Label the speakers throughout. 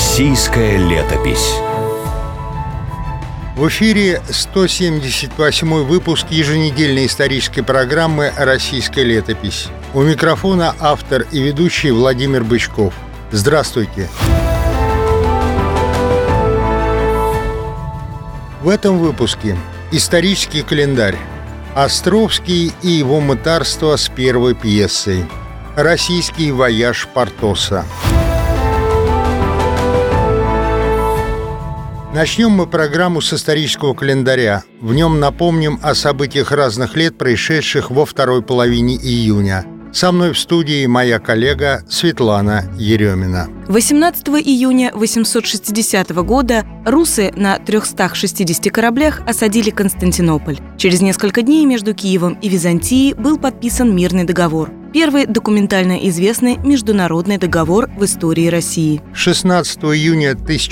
Speaker 1: Российская летопись.
Speaker 2: В эфире 178-й выпуск еженедельной исторической программы «Российская летопись». У микрофона автор и ведущий Владимир Бычков. Здравствуйте! В этом выпуске исторический календарь. Островский и его мытарство с первой пьесой. Российский вояж Портоса. Начнем мы программу с исторического календаря. В нем напомним о событиях разных лет, происшедших во второй половине июня. Со мной в студии моя коллега Светлана Еремина.
Speaker 3: 18 июня 860 года русы на 360 кораблях осадили Константинополь. Через несколько дней между Киевом и Византией был подписан мирный договор. Первый документально известный международный договор в истории России.
Speaker 2: 16 июня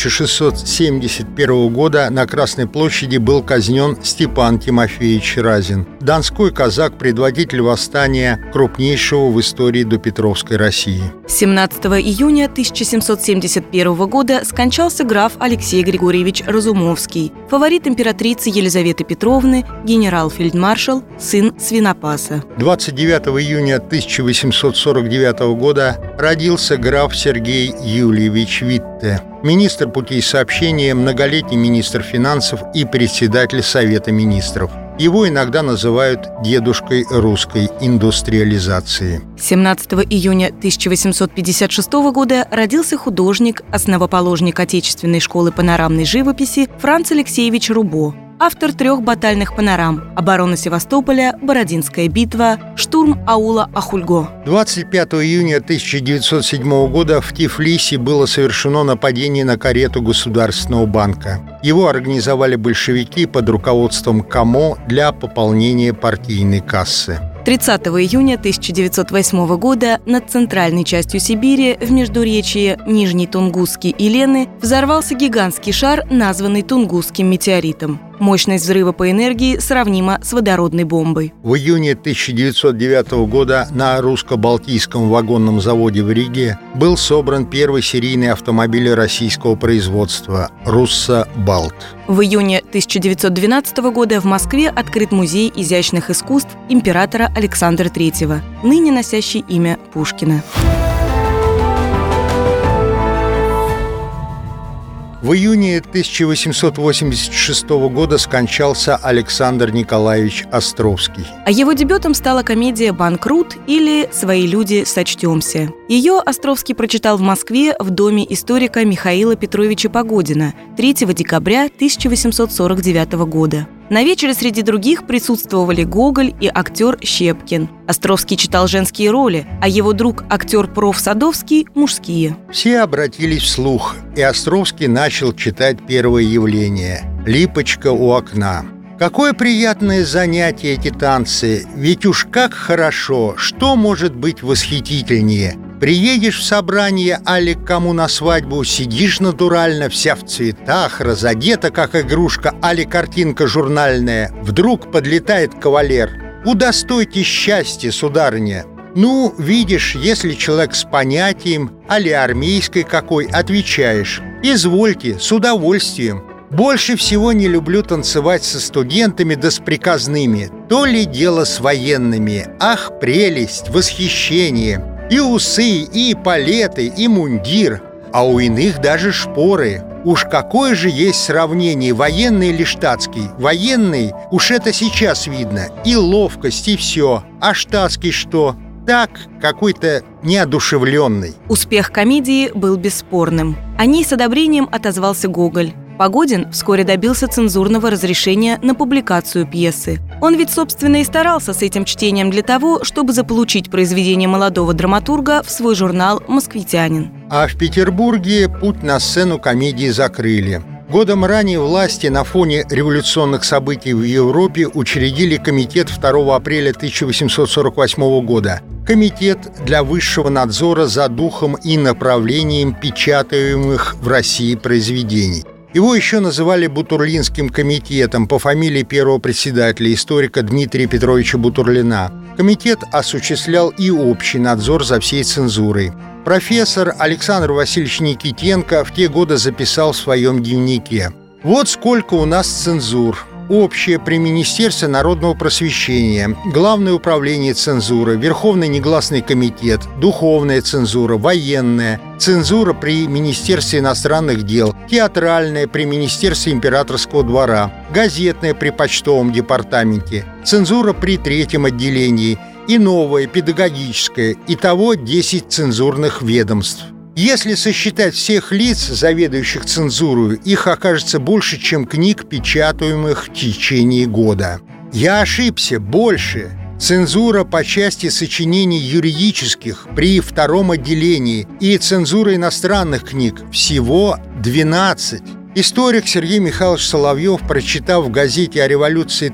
Speaker 2: 1671 года на Красной площади был казнен Степан Тимофеевич Разин, донской казак, предводитель восстания, крупнейшего в истории допетровской России.
Speaker 3: 17 июня 1771 года скончался граф Алексей Григорьевич Разумовский, фаворит императрицы Елизаветы Петровны, генерал-фельдмаршал, сын свинопаса.
Speaker 2: 29 июня 1849 года родился граф Сергей Юльевич Витте, министр путей сообщения, многолетний министр финансов и председатель Совета министров. Его иногда называют дедушкой русской индустриализации.
Speaker 3: 17 июня 1856 года родился художник, основоположник Отечественной школы панорамной живописи Франц Алексеевич Рубо, автор 3 батальных панорам: «Оборона Севастополя», «Бородинская битва», «Штурм аула Ахульго».
Speaker 2: 25 июня 1907 года в Тифлисе было совершено нападение на карету Государственного банка. Его организовали большевики под руководством Камо для пополнения партийной кассы.
Speaker 3: 30 июня 1908 года над центральной частью Сибири в междуречье Нижний Тунгусский и Лены взорвался гигантский шар, названный Тунгусским метеоритом. Мощность взрыва по энергии сравнима с водородной бомбой.
Speaker 2: В июне 1909 года на русско-балтийском вагонном заводе в Риге был собран первый серийный автомобиль российского производства «Руссо-Балт».
Speaker 3: В июне 1912 года в Москве открыт музей изящных искусств императора Александра III, ныне носящий имя Пушкина.
Speaker 2: В июне 1886 года скончался Александр Николаевич Островский.
Speaker 3: А его дебютом стала комедия «Банкрут» или «Свои люди, сочтемся». Ее Островский прочитал в Москве в доме историка Михаила Петровича Погодина 3 декабря 1849 года. На вечере среди других присутствовали Гоголь и актер Щепкин. Островский читал женские роли, а его друг актер проф. Садовский – мужские.
Speaker 2: Все обратились вслух, и Островский начал читать первое явление – «Липочка у окна». Какое приятное занятие эти танцы, ведь уж как хорошо, что может быть восхитительнее? Приедешь в собрание али к кому на свадьбу, сидишь натурально, вся в цветах, разодета, как игрушка, али картинка журнальная. Вдруг подлетает кавалер. Удостойте счастья, сударыня. Ну, видишь, если человек с понятием, али армейской какой, отвечаешь. Извольте, с удовольствием. Больше всего не люблю танцевать со студентами да с приказными. То ли дело с военными. Ах, прелесть, восхищение! И усы, и палеты, и мундир, а у иных даже шпоры. Уж какое же есть сравнение, военный или штатский? Военный, уж это сейчас видно, и ловкость, и все. А штатский что? Так, какой-то неодушевленный.
Speaker 3: Успех комедии был бесспорным. О ней с одобрением отозвался Гоголь. Погодин вскоре добился цензурного разрешения на публикацию пьесы. Он ведь, собственно, и старался с этим чтением для того, чтобы заполучить произведение молодого драматурга в свой журнал «Москвитянин». А
Speaker 2: в Петербурге путь на сцену комедии закрыли. Годом ранее власти на фоне революционных событий в Европе учредили комитет 2 апреля 1848 года. Комитет для высшего надзора за духом и направлением печатаемых в России произведений. Его еще называли Бутурлинским комитетом по фамилии первого председателя, историка Дмитрия Петровича Бутурлина. Комитет осуществлял и общий надзор за всей цензурой. Профессор Александр Васильевич Никитенко в те годы записал в своем дневнике: «Вот сколько у нас цензур. Общее при Министерстве народного просвещения, Главное управление цензуры, Верховный негласный комитет, Духовная цензура, Военная, цензура при Министерстве иностранных дел, Театральная при Министерстве императорского двора, Газетная при почтовом департаменте, цензура при третьем отделении и новая, педагогическая, итого 10 цензурных ведомств. Если сосчитать всех лиц, заведующих цензурой, их окажется больше, чем книг, печатаемых в течение года. Я ошибся, больше. Цензура по части сочинений юридических при втором отделении и цензура иностранных книг всего 12. Историк Сергей Михайлович Соловьев, прочитав в газете о революции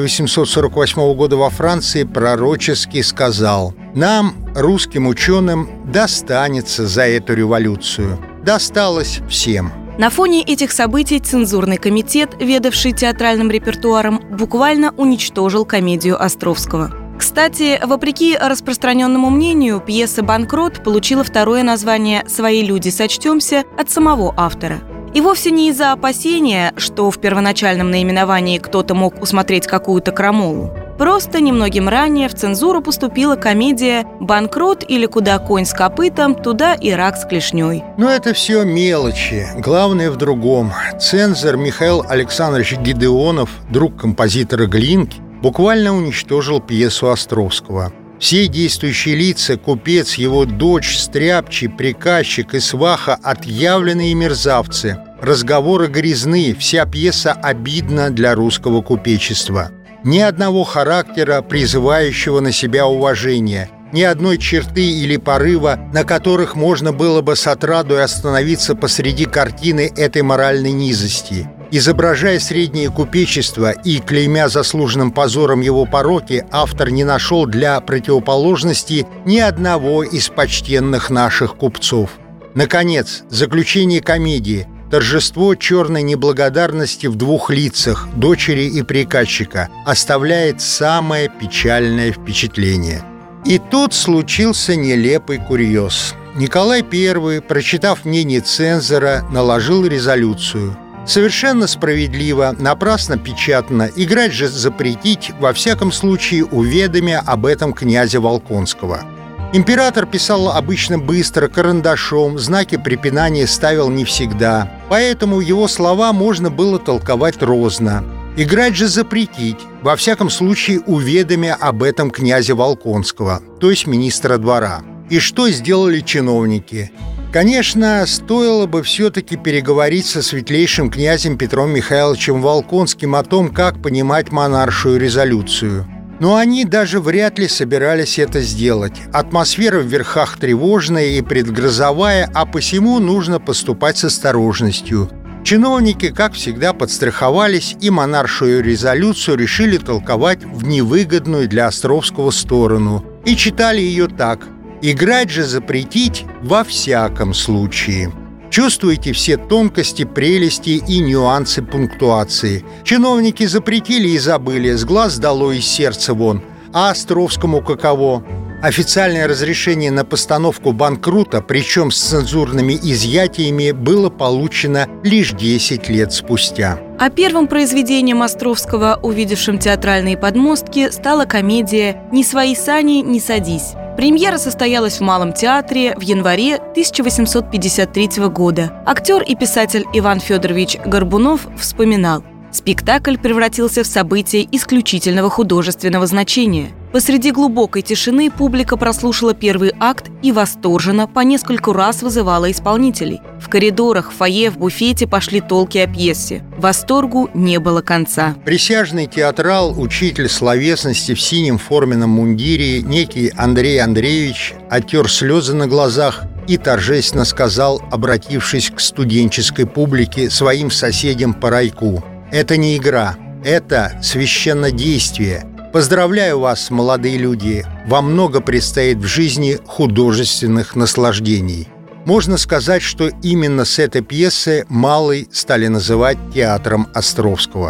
Speaker 2: 1848 года во Франции, пророчески сказал: «Нам, русским ученым, достанется за эту революцию». Досталось всем.
Speaker 3: На фоне этих событий цензурный комитет, ведавший театральным репертуаром, буквально уничтожил комедию Островского. Кстати, вопреки распространенному мнению, пьеса «Банкрот» получила второе название «Свои люди, сочтемся» от самого автора. И вовсе не из-за опасения, что в первоначальном наименовании кто-то мог усмотреть какую-то крамолу. Просто немногим ранее в цензуру поступила комедия «Банкрот» или «Куда конь с копытом, туда и рак с клешней».
Speaker 2: Но это все мелочи. Главное в другом. Цензор Михаил Александрович Гедеонов, друг композитора Глинки, буквально уничтожил пьесу Островского. Все действующие лица, купец, его дочь, стряпчий, приказчик и сваха, отъявленные мерзавцы. Разговоры грязны, вся пьеса обидна для русского купечества. Ни одного характера, призывающего на себя уважение, ни одной черты или порыва, на которых можно было бы с отрадой остановиться посреди картины этой моральной низости. Изображая среднее купечество и клеймя заслуженным позором его пороки, автор не нашел для противоположности ни одного из почтенных наших купцов. Наконец, заключение комедии – торжество черной неблагодарности в двух лицах, дочери и приказчика, оставляет самое печальное впечатление. И тут случился нелепый курьез. Николай I, прочитав мнение цензора, наложил резолюцию. Совершенно справедливо, напрасно печатано, играть же запретить, во всяком случае уведомя об этом князя Волконского. Император писал обычно быстро, карандашом, знаки препинания ставил не всегда, поэтому его слова можно было толковать розно. Играть же запретить, во всяком случае уведомя об этом князя Волконского, то есть министра двора. И что сделали чиновники? Конечно, стоило бы все-таки переговорить со светлейшим князем Петром Михайловичем Волконским о том, как понимать монаршую резолюцию. Но они даже вряд ли собирались это сделать. Атмосфера в верхах тревожная и предгрозовая, а посему нужно поступать с осторожностью. Чиновники, как всегда, подстраховались и монаршую резолюцию решили толковать в невыгодную для Островского сторону. И читали ее так: «Играть же запретить во всяком случае». Чувствуете все тонкости, прелести и нюансы пунктуации. Чиновники запретили и забыли, с глаз долой, из сердца вон. А Островскому каково? Официальное разрешение на постановку «Банкрута», причем с цензурными изъятиями, было получено лишь 10 лет спустя.
Speaker 3: А первым произведением Островского, увидевшим театральные подмостки, стала комедия «Ни свои сани, не садись». Премьера состоялась в Малом театре в январе 1853 года. Актер и писатель Иван Федорович Горбунов вспоминал: спектакль превратился в событие исключительного художественного значения. Посреди глубокой тишины публика прослушала первый акт и восторженно по нескольку раз вызывала исполнителей. В коридорах, в фойе, в буфете пошли толки о пьесе. Восторгу не было конца.
Speaker 2: Присяжный театрал, учитель словесности в синем форменном мундире, некий Андрей Андреевич, оттер слезы на глазах и торжественно сказал, обратившись к студенческой публике, своим соседям по райку: «Это не игра, это священнодействие. Поздравляю вас, молодые люди, вам много предстоит в жизни художественных наслаждений». Можно сказать, что именно с этой пьесы Малый стали называть театром Островского.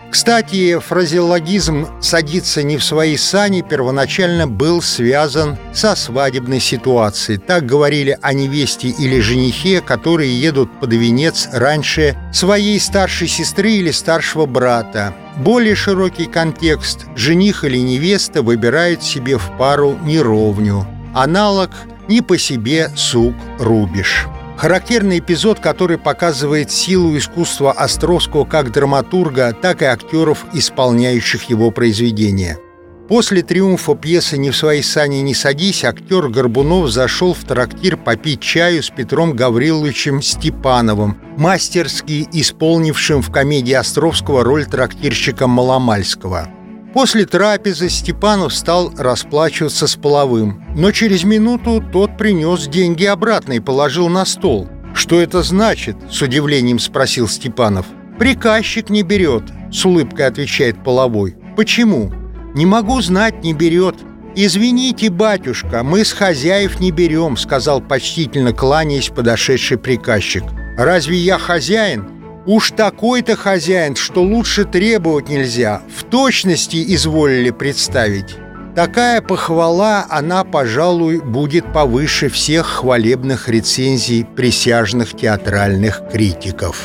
Speaker 2: Кстати, фразеологизм «садиться не в свои сани» первоначально был связан со свадебной ситуацией. Так говорили о невесте или женихе, которые едут под венец раньше своей старшей сестры или старшего брата. Более широкий контекст – жених или невеста выбирают себе в пару неровню. Аналог «не по себе сук рубишь». Характерный эпизод, который показывает силу искусства Островского как драматурга, так и актеров, исполняющих его произведения. После триумфа пьесы «Не в свои сани не садись» актер Горбунов зашел в трактир попить чаю с Петром Гавриловичем Степановым, мастерски исполнившим в комедии Островского роль трактирщика Маломальского. После трапезы Степанов стал расплачиваться с Половым, но через минуту тот принес деньги обратно и положил на стол. «Что это значит?» – с удивлением спросил Степанов. «Приказчик не берет», – с улыбкой отвечает Половой. «Почему?» «Не могу знать, не берет». «Извините, батюшка, мы с хозяев не берем», – сказал почтительно кланяясь подошедший приказчик. «Разве я хозяин?» «Уж такой-то хозяин, что лучше требовать нельзя. В точности изволили представить». Такая похвала, она, пожалуй, будет повыше всех хвалебных рецензий присяжных театральных критиков.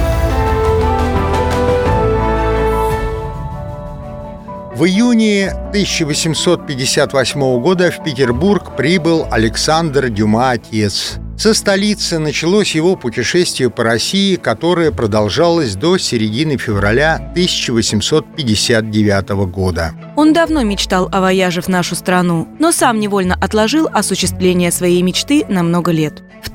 Speaker 2: В июне 1858 года в Петербург прибыл Александр Дюма-отец. Со столицы началось его путешествие по России, которое продолжалось до середины февраля 1859 года.
Speaker 3: Он давно мечтал о вояже в нашу страну, но сам невольно отложил осуществление своей мечты на много лет. В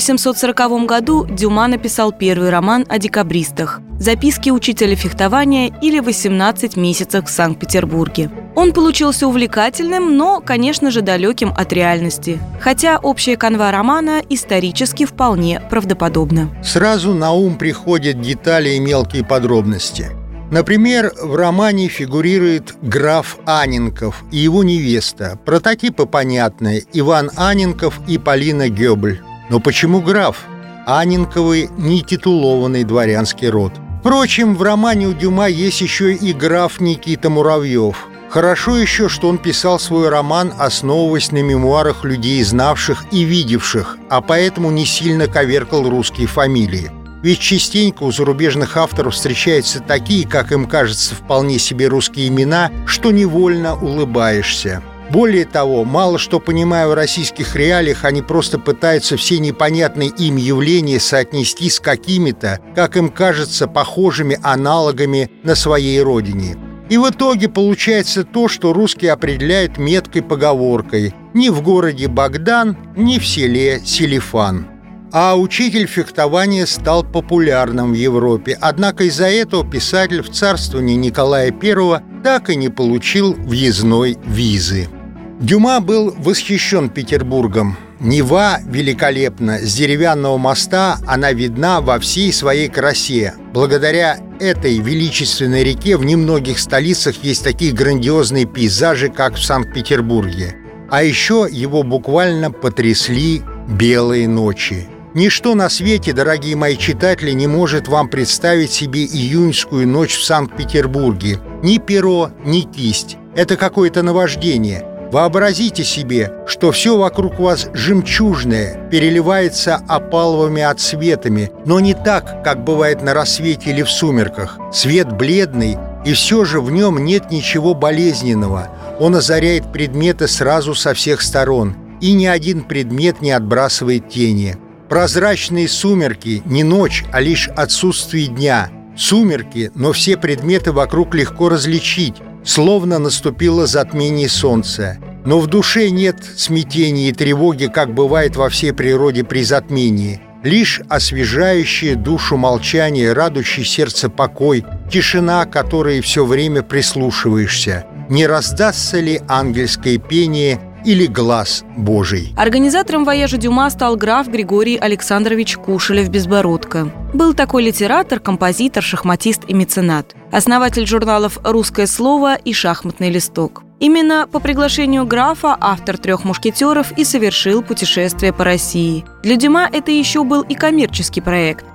Speaker 3: 1840 году Дюма написал первый роман о декабристах «Записки учителя фехтования» или «18 месяцев в Санкт-Петербурге». Он получился увлекательным, но, конечно же, далеким от реальности. Хотя общая канва романа исторически вполне правдоподобна.
Speaker 2: Сразу на ум приходят детали и мелкие подробности. Например, в романе фигурирует граф Анненков и его невеста. Прототипы понятные – Иван Анненков и Полина Гёбль. Но почему граф? Анненковы – нетитулованный дворянский род. Впрочем, в романе у Дюма есть еще и граф Никита Муравьев. Хорошо еще, что он писал свой роман, основываясь на мемуарах людей, знавших и видевших, а поэтому не сильно коверкал русские фамилии. Ведь частенько у зарубежных авторов встречаются такие, как им кажется, вполне себе русские имена, что невольно улыбаешься. Более того, мало что понимая в российских реалиях, они просто пытаются все непонятные им явления соотнести с какими-то, как им кажется, похожими аналогами на своей родине. И в итоге получается то, что русские определяют меткой поговоркой: «Ни в городе Богдан, ни в селе Селифан». А учитель фехтования стал популярным в Европе, однако из-за этого писатель в царствовании Николая I так и не получил въездной визы. Дюма был восхищен Петербургом. Нева великолепна, с деревянного моста она видна во всей своей красе. Благодаря этой величественной реке в немногих столицах есть такие грандиозные пейзажи, как в Санкт-Петербурге. А еще его буквально потрясли белые ночи. Ничто на свете, дорогие мои читатели, не может вам представить себе июньскую ночь в Санкт-Петербурге. Ни перо, ни кисть. Это какое-то наваждение. Вообразите себе, что все вокруг вас жемчужное, переливается опаловыми отсветами, но не так, как бывает на рассвете или в сумерках. Свет бледный, и все же в нем нет ничего болезненного. Он озаряет предметы сразу со всех сторон, и ни один предмет не отбрасывает тени. Прозрачные сумерки – не ночь, а лишь отсутствие дня. Сумерки, но все предметы вокруг легко различить, словно наступило затмение солнца. Но в душе нет смятения и тревоги, как бывает во всей природе при затмении. Лишь освежающее душу молчание, радующий сердце покой, тишина, к которой все время прислушиваешься. Не раздастся ли ангельское пение или глаз Божий?
Speaker 3: Организатором вояжа Дюма стал граф Григорий Александрович Кушелев-Безбородко. Был такой литератор, композитор, шахматист и меценат. Основатель журналов «Русское слово» и «Шахматный листок». Именно по приглашению графа автор «Трех мушкетеров» и совершил путешествие по России. Для Дюма это еще был и коммерческий проект.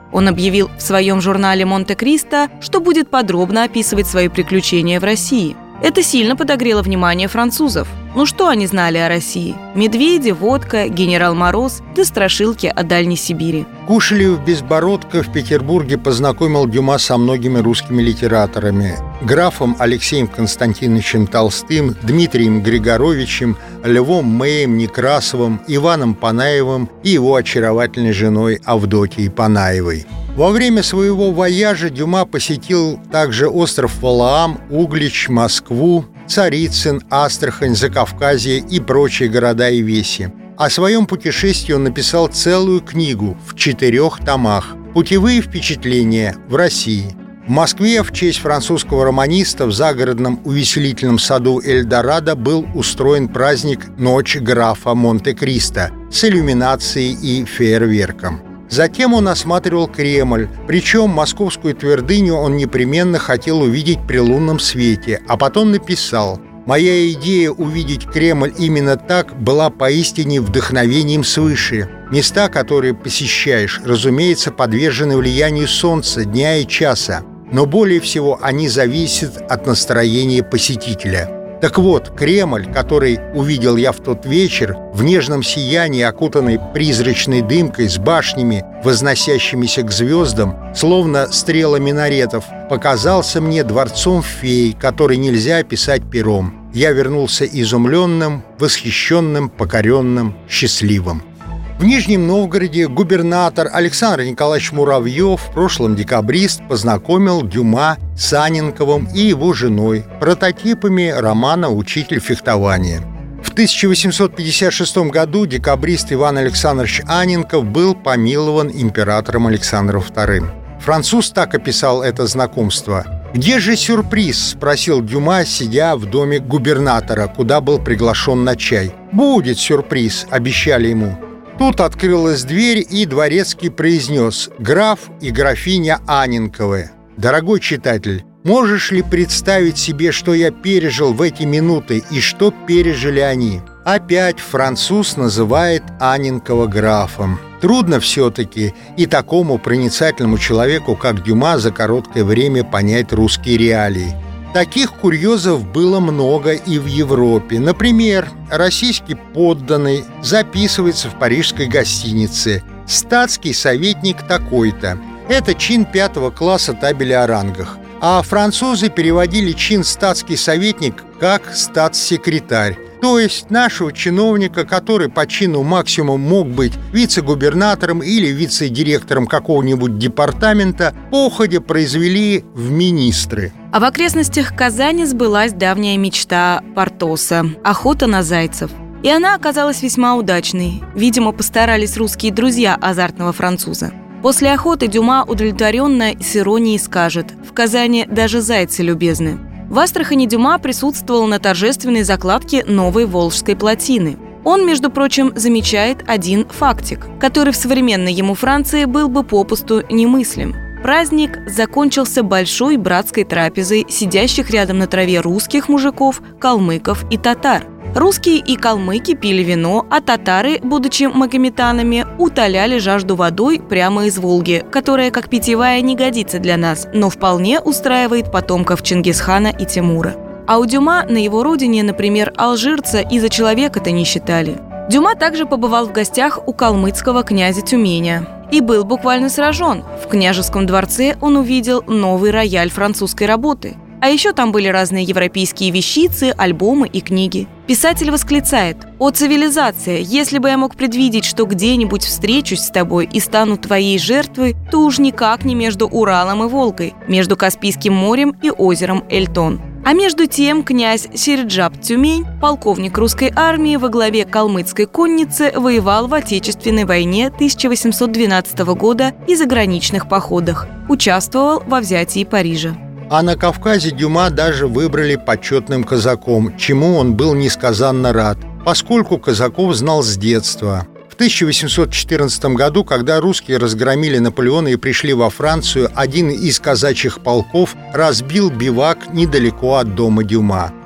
Speaker 3: Он объявил в своем журнале «Монте-Кристо», что будет подробно описывать свои приключения в России. Это сильно подогрело внимание французов. Ну что они знали о России? Медведи, водка, генерал Мороз, да страшилки о Дальней Сибири.
Speaker 2: Кушелев-Безбородко в Петербурге познакомил Дюма со многими русскими литераторами: графом Алексеем Константиновичем Толстым, Дмитрием Григоровичем, Львом Мэем Некрасовым, Иваном Панаевым и его очаровательной женой Авдотьей Панаевой. Во время своего вояжа Дюма посетил также остров Валаам, Углич, Москву, Царицын, Астрахань, Закавказье и прочие города и веси. О своем путешествии он написал целую книгу в 4 томах «Путевые впечатления в России». В Москве в честь французского романиста в загородном увеселительном саду Эльдорадо был устроен праздник «Ночь графа Монте-Кристо» с иллюминацией и фейерверком. Затем он осматривал Кремль, причем московскую твердыню он непременно хотел увидеть при лунном свете, а потом написал: «Моя идея увидеть Кремль именно так была поистине вдохновением свыше. Места, которые посещаешь, разумеется, подвержены влиянию солнца, дня и часа, но более всего они зависят от настроения посетителя». Так вот, Кремль, который увидел я в тот вечер, в нежном сиянии, окутанный призрачной дымкой, с башнями, возносящимися к звездам, словно стрелы минаретов, показался мне дворцом фей, который нельзя описать пером. Я вернулся изумленным, восхищенным, покоренным, счастливым. В Нижнем Новгороде губернатор Александр Николаевич Муравьев, в прошлом декабрист, познакомил Дюма с Анненковым и его женой, прототипами романа «Учитель фехтования». В 1856 году декабрист Иван Александрович Анненков был помилован императором Александром II. Француз так описал это знакомство: «Где же сюрприз?» – спросил Дюма, сидя в доме губернатора, куда был приглашен на чай. «Будет сюрприз», – обещали ему. Тут открылась дверь, и дворецкий произнес: «Граф и графиня Анненковы». Дорогой читатель, можешь ли представить себе, что я пережил в эти минуты и что пережили они? Опять француз называет Анненкова графом. Трудно все-таки и такому проницательному человеку, как Дюма, за короткое время понять русские реалии. Таких курьезов было много и в Европе. Например, российский подданный записывается в парижской гостинице: «Статский советник такой-то». Это чин 5 класса табеля о рангах. А французы переводили чин «статский советник» как «статс-секретарь». То есть нашего чиновника, который по чину максимум мог быть вице-губернатором или вице-директором какого-нибудь департамента, походя произвели в министры.
Speaker 3: А в окрестностях Казани сбылась давняя мечта Портоса – охота на зайцев. И она оказалась весьма удачной. Видимо, постарались русские друзья азартного француза. После охоты Дюма удовлетворенно и с иронией скажет: «В Казани даже зайцы любезны». В Астрахани Дюма присутствовал на торжественной закладке новой Волжской плотины. Он, между прочим, замечает один фактик, который в современной ему Франции был бы попусту немыслим. Праздник закончился большой братской трапезой сидящих рядом на траве русских мужиков, калмыков и татар. Русские и калмыки пили вино, а татары, будучи магометанами, утоляли жажду водой прямо из Волги, которая, как питьевая, не годится для нас, но вполне устраивает потомков Чингисхана и Тимура. А у Дюма на его родине, например, алжирца и за человека-то не считали. Дюма также побывал в гостях у калмыцкого князя Тюменя и был буквально сражен. В княжеском дворце он увидел новый рояль французской работы. А еще там были разные европейские вещицы, альбомы и книги. Писатель восклицает: «О, цивилизация, если бы я мог предвидеть, что где-нибудь встречусь с тобой и стану твоей жертвой, то уж никак не между Уралом и Волгой, между Каспийским морем и озером Эльтон». А между тем князь Середжап Тюмень, полковник русской армии во главе калмыцкой конницы, воевал в Отечественной войне 1812 года и заграничных походах, участвовал во взятии Парижа.
Speaker 2: А на Кавказе Дюма даже выбрали почетным казаком, чему он был несказанно рад, поскольку казаков знал с детства. В 1814 году, когда русские разгромили Наполеона и пришли во Францию, один из казачьих полков разбил бивак недалеко от дома Дюма.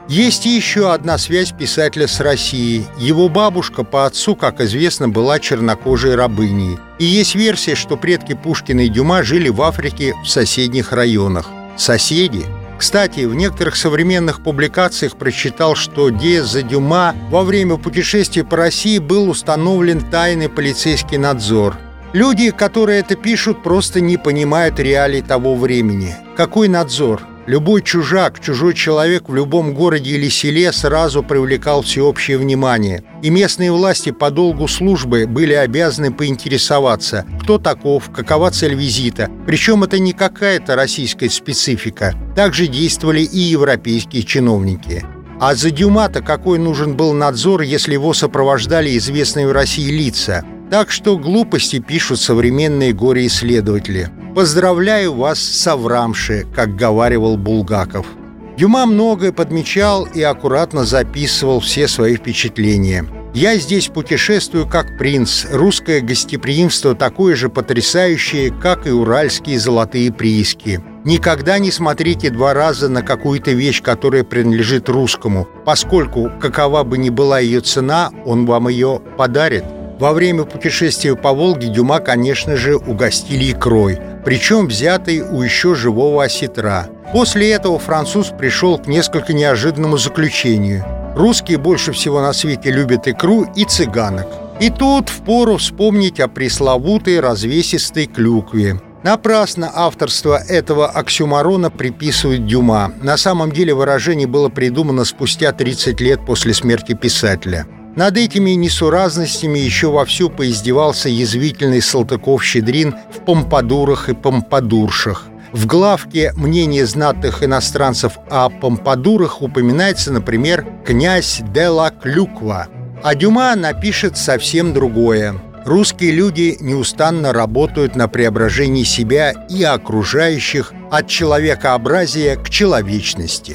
Speaker 2: Есть и еще одна связь писателя с Россией. Его бабушка по отцу, как известно, была чернокожей рабыней. И есть версия, что предки Пушкина и Дюма жили в Африке в соседних районах. Соседи? Кстати, в некоторых современных публикациях прочитал, что Диэза Дюма во время путешествия по России был установлен тайный полицейский надзор. Люди, которые это пишут, просто не понимают реалий того времени. Какой надзор? Любой чужак, чужой человек в любом городе или селе сразу привлекал всеобщее внимание. И местные власти по долгу службы были обязаны поинтересоваться, кто таков, какова цель визита. Причем это не какая-то российская специфика. Также действовали и европейские чиновники. А за Дюма-то какой нужен был надзор, если его сопровождали известные в России лица? Так что глупости пишут современные горе-исследователи. Поздравляю вас с Аврамши, как говаривал Булгаков. Дюма многое подмечал и аккуратно записывал все свои впечатления. «Я здесь путешествую как принц. Русское гостеприимство такое же потрясающее, как и уральские золотые прииски. Никогда не смотрите 2 раза на какую-то вещь, которая принадлежит русскому, поскольку, какова бы ни была ее цена, он вам ее подарит». Во время путешествия по Волге Дюма, конечно же, угостили икрой, причем взятой у еще живого осетра. После этого француз пришел к несколько неожиданному заключению. Русские больше всего на свете любят икру и цыганок. И тут впору вспомнить о пресловутой развесистой клюкве. Напрасно авторство этого оксюморона приписывают Дюма. На самом деле выражение было придумано спустя 30 лет после смерти писателя. Над этими несуразностями еще вовсю поиздевался язвительный Салтыков-Щедрин в «Помпадурах и помпадуршах». В главке «Мнение знатных иностранцев о помпадурах» упоминается, например, князь де ла Клюква. А Дюма напишет совсем другое. Русские люди неустанно работают на преображении себя и окружающих от человекообразия к человечности.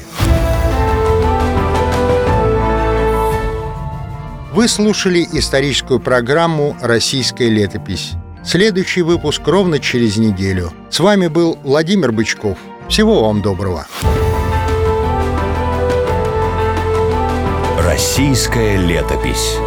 Speaker 2: Вы слушали историческую программу «Российская летопись». Следующий выпуск ровно через неделю. С вами был Владимир Бычков. Всего вам доброго.
Speaker 1: Российская летопись.